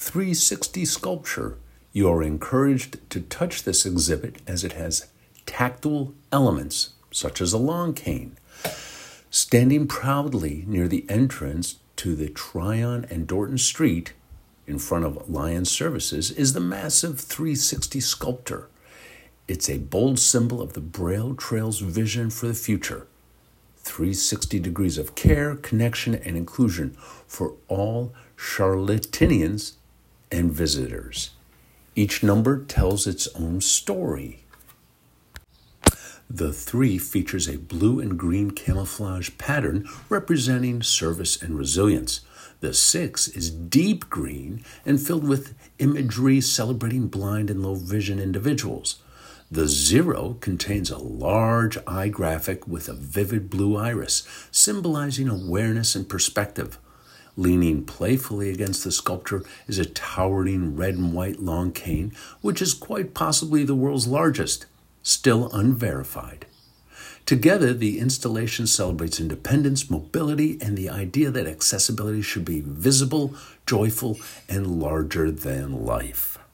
360 sculpture. You are encouraged to touch this exhibit as it has tactile elements, such as a lawn cane. Standing proudly near the entrance to the Tryon and Dorton Street, in front of Lion Services, is the massive 360 sculpture. It's a bold symbol of the Braille Trail's vision for the future. 360 degrees of care, connection, and inclusion for all Charlottinians and visitors. Each number tells its own story. The 3 features a blue and green camouflage pattern representing service and resilience. The 6 is deep green and filled with imagery celebrating blind and low vision individuals. The 0 contains a large eye graphic with a vivid blue iris, symbolizing awareness and perspective. Leaning playfully against the sculpture is a towering red and white long cane, which is quite possibly the world's largest, still unverified. Together, the installation celebrates independence, mobility, and the idea that accessibility should be visible, joyful, and larger than life.